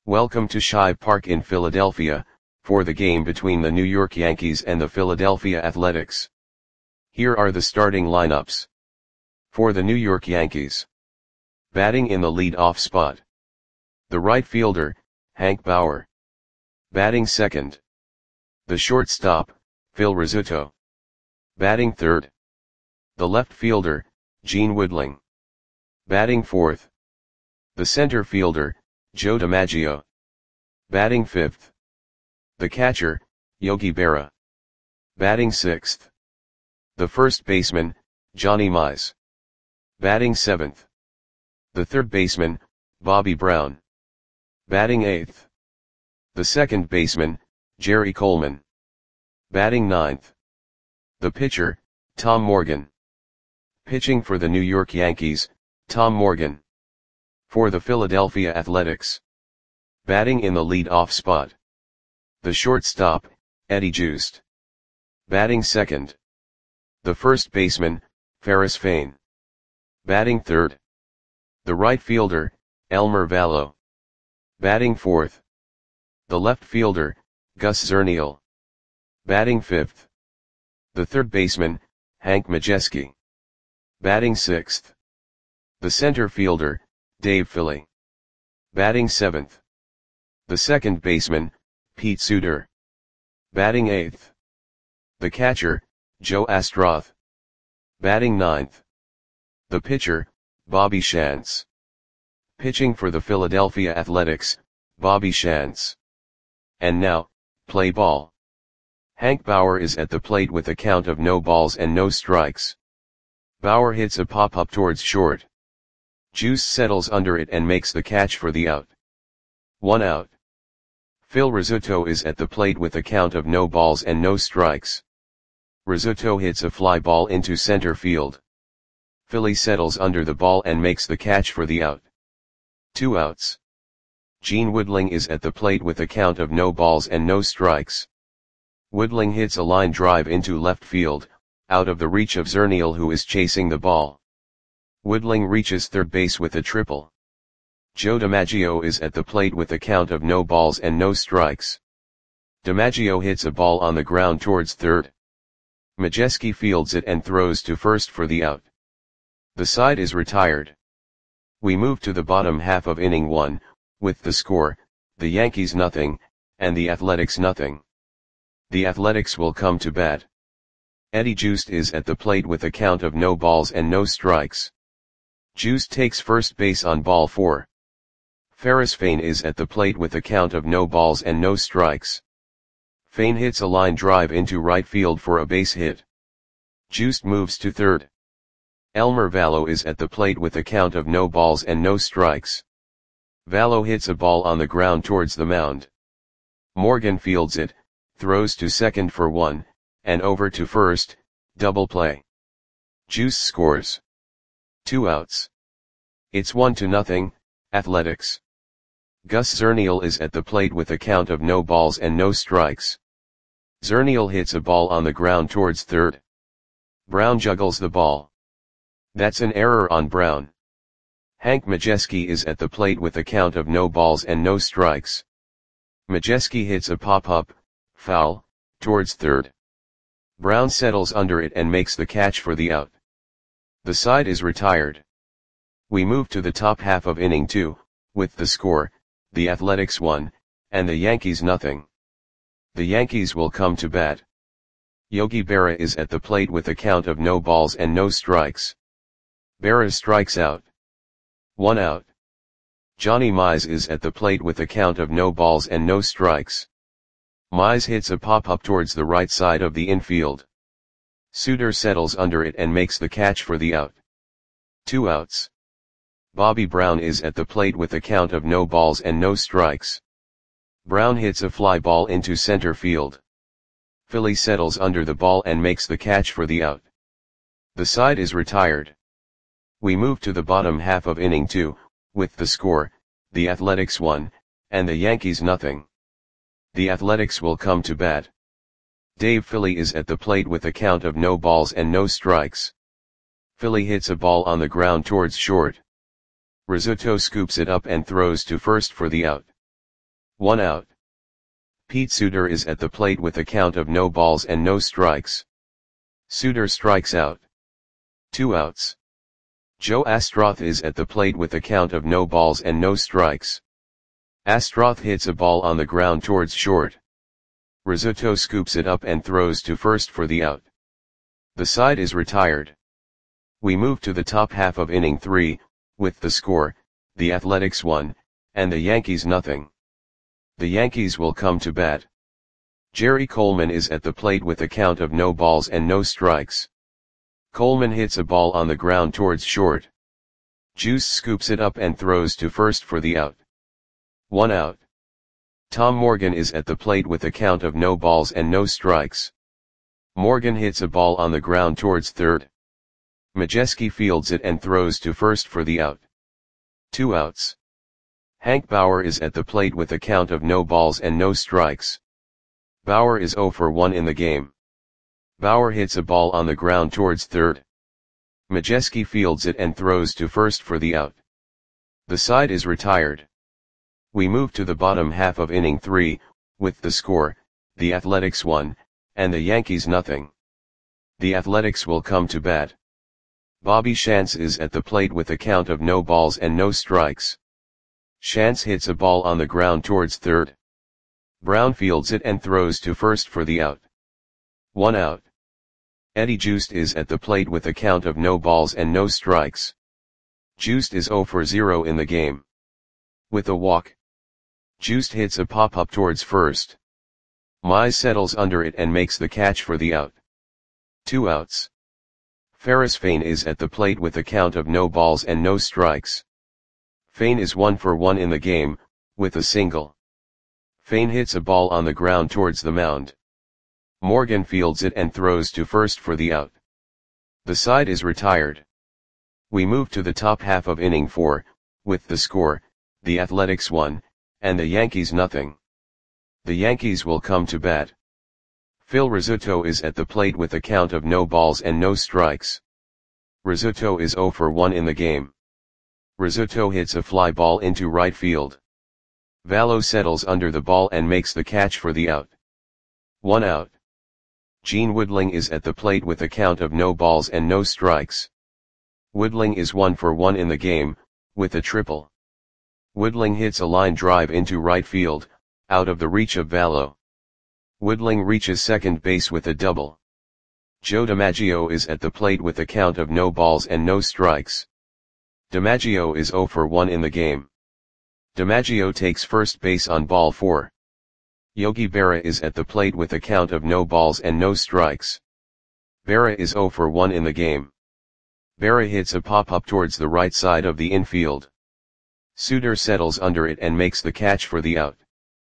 Welcome to Shive Park in Philadelphia, for the game between the New York Yankees and the Philadelphia Athletics. Here are the starting lineups. For the New York Yankees. Batting in the lead-off spot. The right fielder, Hank Bauer. Batting second. The shortstop, Phil Rizzuto. Batting third. The left fielder, Gene Woodling. Batting fourth. The center fielder, Joe DiMaggio. Batting fifth. The catcher, Yogi Berra. Batting sixth. The first baseman, Johnny Mize. Batting seventh. The third baseman, Bobby Brown. Batting eighth. The second baseman, Jerry Coleman. Batting ninth. The pitcher, Tom Morgan. Pitching for the New York Yankees, Tom Morgan. For the Philadelphia Athletics. Batting in the lead-off spot. The shortstop, Eddie Joost. Batting second. The first baseman, Ferris Fain. Batting third. The right fielder, Elmer Vallo. Batting fourth. The left fielder, Gus Zernial. Batting fifth. The third baseman, Hank Majeski. Batting sixth. The center fielder, Dave Philly. Batting seventh. The second baseman, Pete Suter. Batting eighth. The catcher, Joe Astroth. Batting ninth. The pitcher, Bobby Shantz. Pitching for the Philadelphia Athletics, Bobby Shantz. And now, play ball. Hank Bauer is at the plate with a count of no balls and no strikes. Bauer hits a pop-up towards short. Juice settles under it and makes the catch for the out. 1 out. Phil Rizzuto is at the plate with a count of no balls and no strikes. Rizzuto hits a fly ball into center field. Philly settles under the ball and makes the catch for the out. 2 outs. Gene Woodling is at the plate with a count of no balls and no strikes. Woodling hits a line drive into left field, out of the reach of Zernial, who is chasing the ball. Woodling reaches third base with a triple. Joe DiMaggio is at the plate with a count of no balls and no strikes. DiMaggio hits a ball on the ground towards third. Majeski fields it and throws to first for the out. The side is retired. We move to the bottom half of inning 1, with the score, the Yankees nothing, and the Athletics nothing. The Athletics will come to bat. Eddie Joost is at the plate with a count of no balls and no strikes. Joost takes first base on ball 4. Ferris Fain is at the plate with a count of no balls and no strikes. Fain hits a line drive into right field for a base hit. Joost moves to third. Elmer Vallo is at the plate with a count of no balls and no strikes. Vallo hits a ball on the ground towards the mound. Morgan fields it, throws to second for 1, and over to first, double play. Juice scores. 2 outs. It's 1-0, Athletics. Gus Zernial is at the plate with a count of no balls and no strikes. Zernial hits a ball on the ground towards third. Brown juggles the ball. That's an error on Brown. Hank Majeski is at the plate with a count of no balls and no strikes. Majeski hits a pop-up, foul, towards third. Brown settles under it and makes the catch for the out. The side is retired. We move to the top half of inning 2, with the score, the Athletics 1, and the Yankees nothing. The Yankees will come to bat. Yogi Berra is at the plate with a count of no balls and no strikes. Berra strikes out. 1 out. Johnny Mize is at the plate with a count of no balls and no strikes. Mize hits a pop-up towards the right side of the infield. Suter settles under it and makes the catch for the out. 2 outs. Bobby Brown is at the plate with a count of no balls and no strikes. Brown hits a fly ball into center field. Philly settles under the ball and makes the catch for the out. The side is retired. We move to the bottom half of inning 2, with the score, the Athletics 1, and the Yankees nothing. The Athletics will come to bat. Dave Philly is at the plate with a count of no balls and no strikes. Philly hits a ball on the ground towards short. Rizzuto scoops it up and throws to first for the out. 1 out. Pete Suter is at the plate with a count of no balls and no strikes. Suter strikes out. 2 outs. Joe Astroth is at the plate with a count of no balls and no strikes. Astroth hits a ball on the ground towards short. Rizzuto scoops it up and throws to first for the out. The side is retired. We move to the top half of inning 3, with the score, the Athletics 1, and the Yankees nothing. The Yankees will come to bat. Jerry Coleman is at the plate with a count of no balls and no strikes. Coleman hits a ball on the ground towards short. Juice scoops it up and throws to first for the out. 1 out. Tom Morgan is at the plate with a count of no balls and no strikes. Morgan hits a ball on the ground towards third. Majeski fields it and throws to first for the out. 2 outs. Hank Bauer is at the plate with a count of no balls and no strikes. Bauer is 0 for 1 in the game. Bauer hits a ball on the ground towards third. Majeski fields it and throws to first for the out. The side is retired. We move to the bottom half of inning 3, with the score, the Athletics 1, and the Yankees nothing. The Athletics will come to bat. Bobby Shantz is at the plate with a count of no balls and no strikes. Shantz hits a ball on the ground towards third. Brown fields it and throws to first for the out. 1 out. Eddie Joost is at the plate with a count of no balls and no strikes. Joost is 0 for 0 in the game. With a walk, Joost hits a pop-up towards first. Mize settles under it and makes the catch for the out. 2 outs. Ferris Fain is at the plate with a count of no balls and no strikes. Fain is 1 for 1 in the game, with a single. Fain hits a ball on the ground towards the mound. Morgan fields it and throws to first for the out. The side is retired. We move to the top half of inning 4, with the score, the Athletics 1, and the Yankees nothing. The Yankees will come to bat. Phil Rizzuto is at the plate with a count of no balls and no strikes. Rizzuto is 0 for 1 in the game. Rizzuto hits a fly ball into right field. Vallo settles under the ball and makes the catch for the out. 1 out. Gene Woodling is at the plate with a count of no balls and no strikes. Woodling is 1 for 1 in the game, with a triple. Woodling hits a line drive into right field, out of the reach of Vallo. Woodling reaches second base with a double. Joe DiMaggio is at the plate with a count of no balls and no strikes. DiMaggio is 0 for 1 in the game. DiMaggio takes first base on ball 4. Yogi Berra is at the plate with a count of no balls and no strikes. Berra is 0 for 1 in the game. Berra hits a pop-up towards the right side of the infield. Suter settles under it and makes the catch for the out.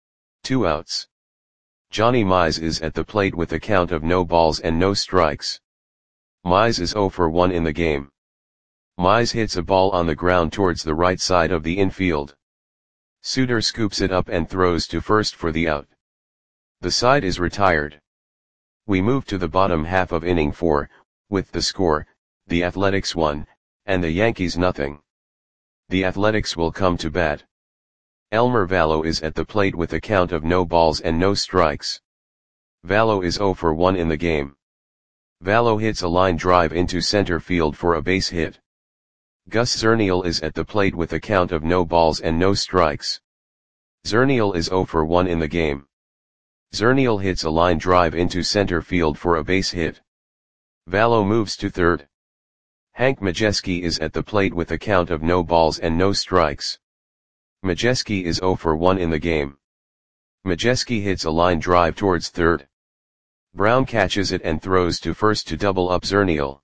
2 outs. Johnny Mize is at the plate with a count of no balls and no strikes. Mize is 0 for 1 in the game. Mize hits a ball on the ground towards the right side of the infield. Suter scoops it up and throws to first for the out. The side is retired. We move to the bottom half of inning 4, with the score, the Athletics 1, and the Yankees nothing. The Athletics will come to bat. Elmer Vallo is at the plate with a count of no balls and no strikes. Vallo is 0 for 1 in the game. Vallo hits a line drive into center field for a base hit. Gus Zernial is at the plate with a count of no balls and no strikes. Zernial is 0 for 1 in the game. Zernial hits a line drive into center field for a base hit. Vallo moves to third. Hank Majeski is at the plate with a count of no balls and no strikes. Majeski is 0 for 1 in the game. Majeski hits a line drive towards third. Brown catches it and throws to first to double up Zernial.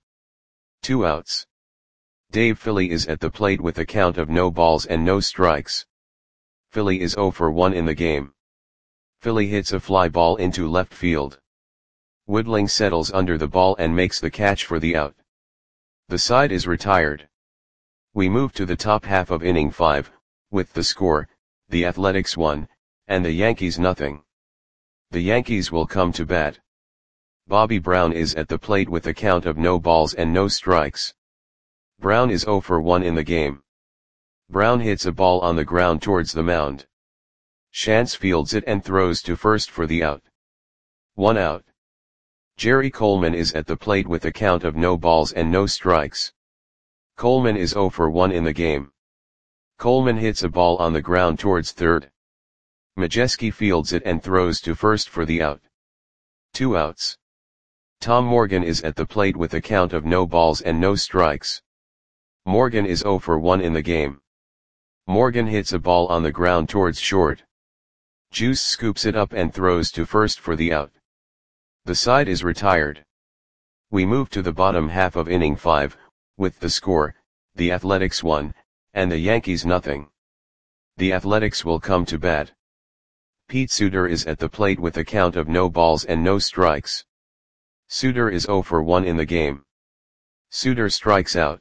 2 outs. Dave Philly is at the plate with a count of no balls and no strikes. Philly is 0 for 1 in the game. Philly hits a fly ball into left field. Woodling settles under the ball and makes the catch for the out. The side is retired. We move to the top half of inning 5, with the score, the Athletics 1, and the Yankees nothing. The Yankees will come to bat. Bobby Brown is at the plate with a count of no balls and no strikes. Brown is 0 for 1 in the game. Brown hits a ball on the ground towards the mound. Shantz fields it and throws to first for the out. 1 out. Jerry Coleman is at the plate with a count of no balls and no strikes. Coleman is 0 for 1 in the game. Coleman hits a ball on the ground towards third. Majewski fields it and throws to first for the out. 2 outs. Tom Morgan is at the plate with a count of no balls and no strikes. Morgan is 0 for 1 in the game. Morgan hits a ball on the ground towards short. Juice scoops it up and throws to first for the out. The side is retired. We move to the bottom half of inning 5, with the score, the Athletics 1, and the Yankees nothing. The Athletics will come to bat. Pete Suter is at the plate with a count of no balls and no strikes. Suter is 0 for 1 in the game. Suter strikes out.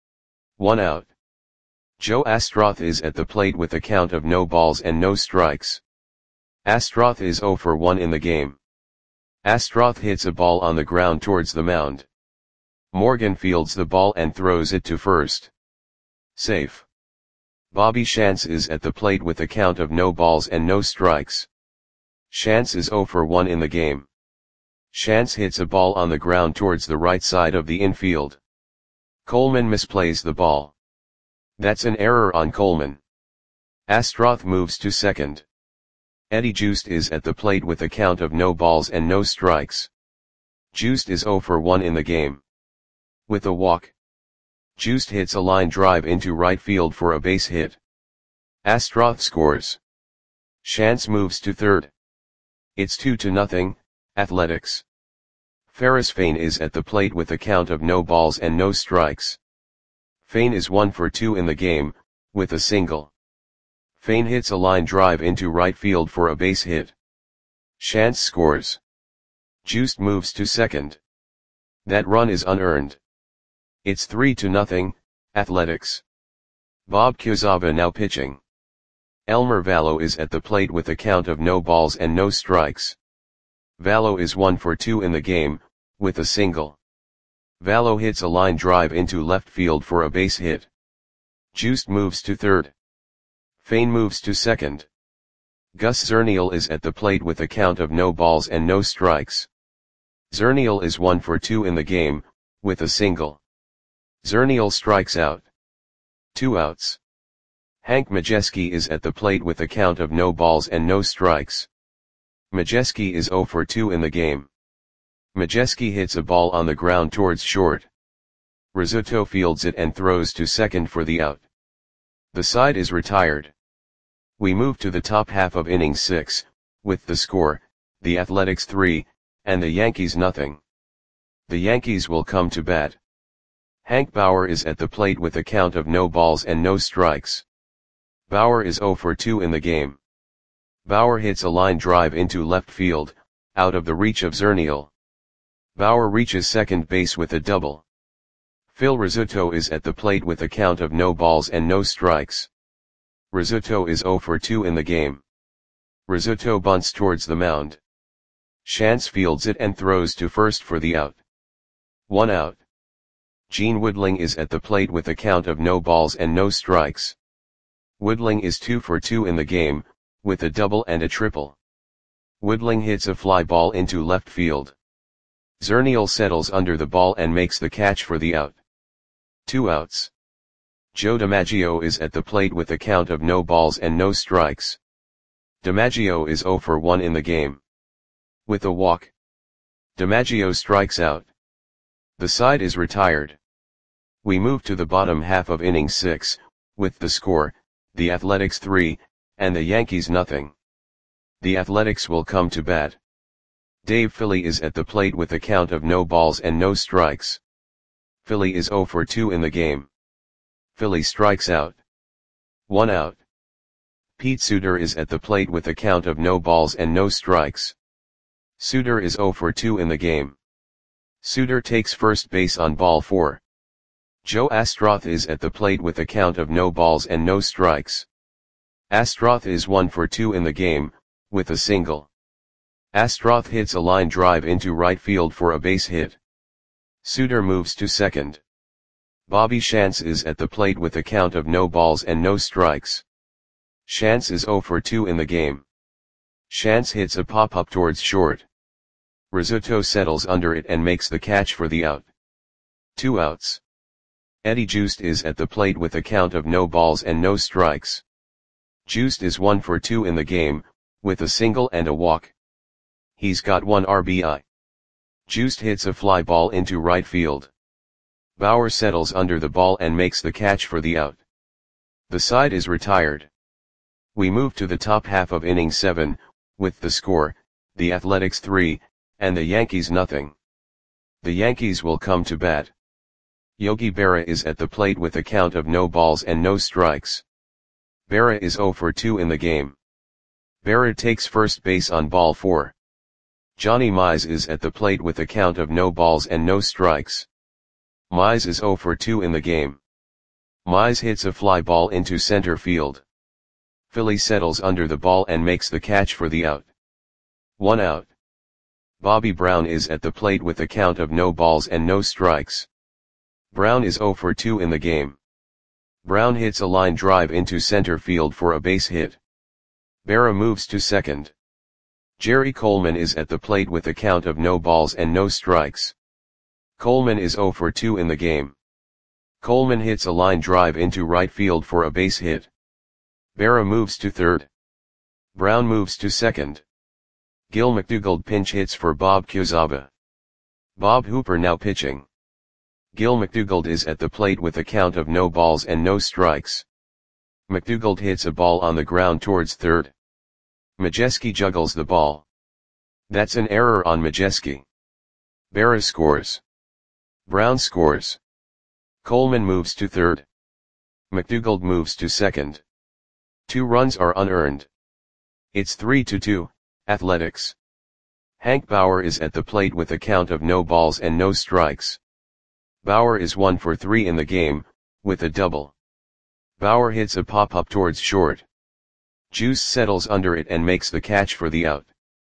1 out. Joe Astroth is at the plate with a count of no balls and no strikes. Astroth is 0 for 1 in the game. Astroth hits a ball on the ground towards the mound. Morgan fields the ball and throws it to first. Safe. Bobby Shantz is at the plate with a count of no balls and no strikes. Shantz is 0 for 1 in the game. Shantz hits a ball on the ground towards the right side of the infield. Coleman misplays the ball. That's an error on Coleman. Astroth moves to second. Eddie Joost is at the plate with a count of no balls and no strikes. Joost is 0 for 1 in the game. With a walk, Joost hits a line drive into right field for a base hit. Astroth scores. Shantz moves to third. It's 2-0, Athletics. Ferris Fain is at the plate with a count of no balls and no strikes. Fain is 1 for 2 in the game, with a single. Fain hits a line drive into right field for a base hit. Shantz scores. Joost moves to second. That run is unearned. It's 3-0, Athletics. Bob Quezada now pitching. Elmer Valo is at the plate with a count of no balls and no strikes. Valo is 1 for 2 in the game, with a single. Valo hits a line drive into left field for a base hit. Joost moves to third. Fain moves to second. Gus Zernial is at the plate with a count of no balls and no strikes. Zernial is 1 for 2 in the game, with a single. Zernial strikes out. 2 outs. Hank Majewski is at the plate with a count of no balls and no strikes. Majewski is 0 for 2 in the game. Majewski hits a ball on the ground towards short. Rizzuto fields it and throws to second for the out. The side is retired. We move to the top half of inning 6, with the score, the Athletics 3, and the Yankees nothing. The Yankees will come to bat. Hank Bauer is at the plate with a count of no balls and no strikes. Bauer is 0 for 2 in the game. Bauer hits a line drive into left field, out of the reach of Zernial. Bauer reaches second base with a double. Phil Rizzuto is at the plate with a count of no balls and no strikes. Rizzuto is 0 for 2 in the game. Rizzuto bunts towards the mound. Shantz fields it and throws to first for the out. 1 out. Gene Woodling is at the plate with a count of no balls and no strikes. Woodling is 2 for 2 in the game, with a double and a triple. Woodling hits a fly ball into left field. Zernial settles under the ball and makes the catch for the out. 2 outs. Joe DiMaggio is at the plate with a count of no balls and no strikes. DiMaggio is 0 for 1 in the game. With a walk, DiMaggio strikes out. The side is retired. We move to the bottom half of inning 6, with the score, the Athletics 3, and the Yankees nothing. The Athletics will come to bat. Dave Philly is at the plate with a count of no balls and no strikes. Philly is 0 for 2 in the game. Philly strikes out. 1 out. Pete Suter is at the plate with a count of no balls and no strikes. Suter is 0 for 2 in the game. Suter takes first base on ball 4. Joe Astroth is at the plate with a count of no balls and no strikes. Astroth is 1 for 2 in the game, with a single. Astroth hits a line drive into right field for a base hit. Suter moves to second. Bobby Shantz is at the plate with a count of no balls and no strikes. Shantz is 0 for 2 in the game. Chance hits a pop-up towards short. Rizzuto settles under it and makes the catch for the out. 2 outs. Eddie Juste is at the plate with a count of no balls and no strikes. Juste is 1 for 2 in the game, with a single and a walk. He's got 1 RBI. Juste hits a fly ball into right field. Bauer settles under the ball and makes the catch for the out. The side is retired. We move to the top half of inning 7, with the score, the Athletics 3, and the Yankees nothing. The Yankees will come to bat. Yogi Berra is at the plate with a count of no balls and no strikes. Berra is 0 for 2 in the game. Berra takes first base on ball 4. Johnny Mize is at the plate with a count of no balls and no strikes. Mize is 0 for 2 in the game. Mize hits a fly ball into center field. Philly settles under the ball and makes the catch for the out. 1 out. Bobby Brown is at the plate with a count of no balls and no strikes. Brown is 0 for 2 in the game. Brown hits a line drive into center field for a base hit. Berra moves to second. Jerry Coleman is at the plate with a count of no balls and no strikes. Coleman is 0 for 2 in the game. Coleman hits a line drive into right field for a base hit. Berra moves to third. Brown moves to second. Gil McDougald pinch hits for Bob Quezada. Bob Hooper now pitching. Gil McDougald is at the plate with a count of no balls and no strikes. McDougald hits a ball on the ground towards third. Majeski juggles the ball. That's an error on Majeski. Berra scores. Brown scores. Coleman moves to third. McDougald moves to second. 2 runs are unearned. It's 3-2, Athletics. Hank Bauer is at the plate with a count of no balls and no strikes. Bauer is 1 for 3 in the game, with a double. Bauer hits a pop-up towards short. Juice settles under it and makes the catch for the out.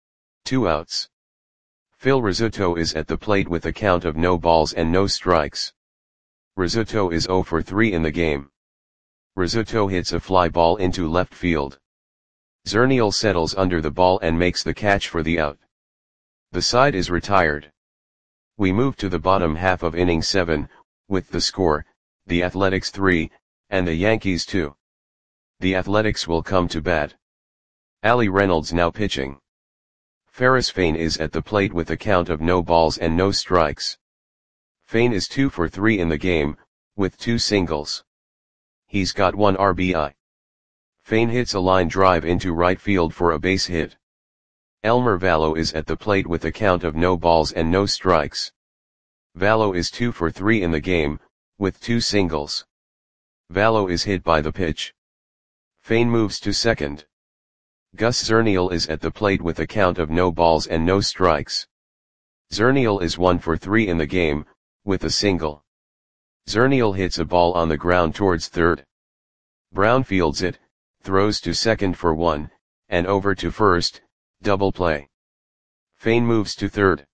2 outs. Phil Rizzuto is at the plate with a count of no balls and no strikes. Rizzuto is 0 for 3 in the game. Rizzuto hits a fly ball into left field. Zernial settles under the ball and makes the catch for the out. The side is retired. We move to the bottom half of inning 7, with the score, the Athletics 3, and the Yankees 2. The Athletics will come to bat. Ali Reynolds now pitching. Ferris Fain is at the plate with a count of no balls and no strikes. Fain is 2 for 3 in the game, with 2 singles. He's got 1 RBI. Fain hits a line drive into right field for a base hit. Elmer Vallo is at the plate with a count of no balls and no strikes. Vallo is 2 for 3 in the game, with 2 singles. Vallo is hit by the pitch. Fain moves to second. Gus Zernial is at the plate with a count of no balls and no strikes. Zernial is 1 for 3 in the game, with a single. Zernial hits a ball on the ground towards third. Brown fields it, throws to second for 1, and over to first, double play. Fain moves to third.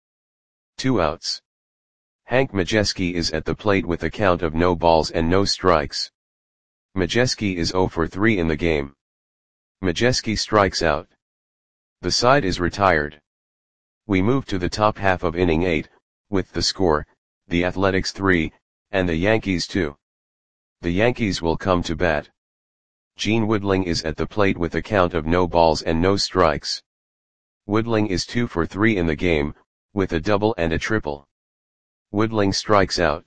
2 outs. Hank Majeski is at the plate with a count of no balls and no strikes. Majeski is 0 for 3 in the game. Majeski strikes out. The side is retired. We move to the top half of inning 8, with the score, the Athletics 3, and the Yankees 2. The Yankees will come to bat. Gene Woodling is at the plate with a count of no balls and no strikes. Woodling is 2 for 3 in the game, with a double and a triple. Woodling strikes out.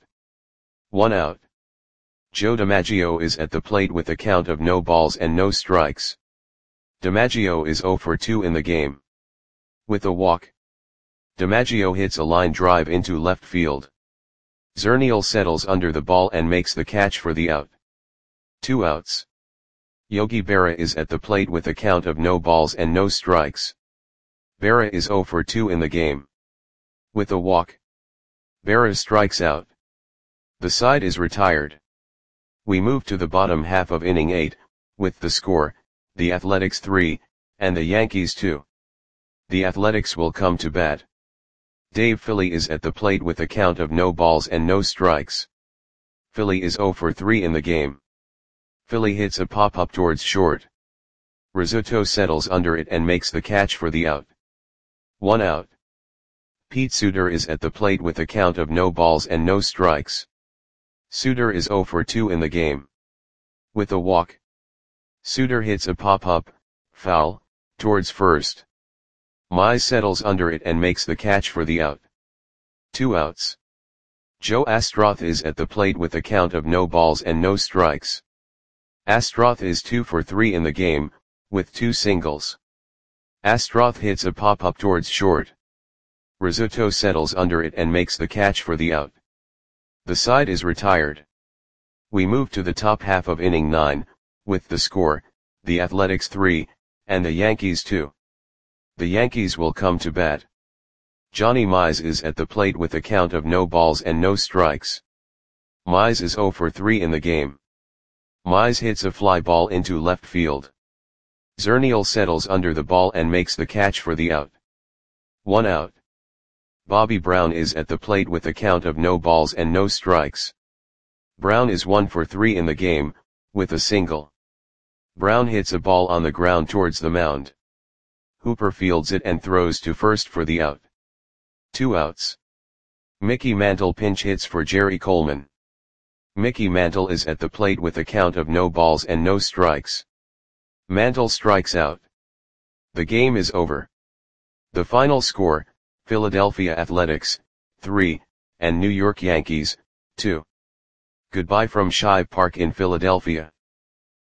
1 out. Joe DiMaggio is at the plate with a count of no balls and no strikes. DiMaggio is 0 for 2 in the game. With a walk. DiMaggio hits a line drive into left field. Zernial settles under the ball and makes the catch for the out. 2 outs. Yogi Berra is at the plate with a count of no balls and no strikes. Berra is 0 for 2 in the game. With a walk. Berra strikes out. The side is retired. We move to the bottom half of inning 8, with the score, the Athletics 3, and the Yankees 2. The Athletics will come to bat. Dave Philly is at the plate with a count of no balls and no strikes. Philly is 0 for 3 in the game. Philly hits a pop-up towards short. Rizzuto settles under it and makes the catch for the out. 1 out. Pete Suter is at the plate with a count of no balls and no strikes. Suter is 0 for 2 in the game. With a walk, Suter hits a pop-up, foul, towards first. Mize settles under it and makes the catch for the out. 2 outs. Joe Astroth is at the plate with a count of no balls and no strikes. Astroth is 2 for 3 in the game, with 2 singles. Astroth hits a pop-up towards short. Rizzuto settles under it and makes the catch for the out. The side is retired. We move to the top half of inning 9, with the score, the Athletics 3, and the Yankees 2. The Yankees will come to bat. Johnny Mize is at the plate with a count of no balls and no strikes. Mize is 0 for 3 in the game. Mize hits a fly ball into left field. Zernial settles under the ball and makes the catch for the out. 1 out. Bobby Brown is at the plate with a count of no balls and no strikes. Brown is 1 for 3 in the game, with a single. Brown hits a ball on the ground towards the mound. Hooper fields it and throws to first for the out. 2 outs. Mickey Mantle pinch hits for Jerry Coleman. Mickey Mantle is at the plate with a count of no balls and no strikes. Mantle strikes out. The game is over. The final score, Philadelphia Athletics, 3, and New York Yankees, 2. Goodbye from Shive Park in Philadelphia.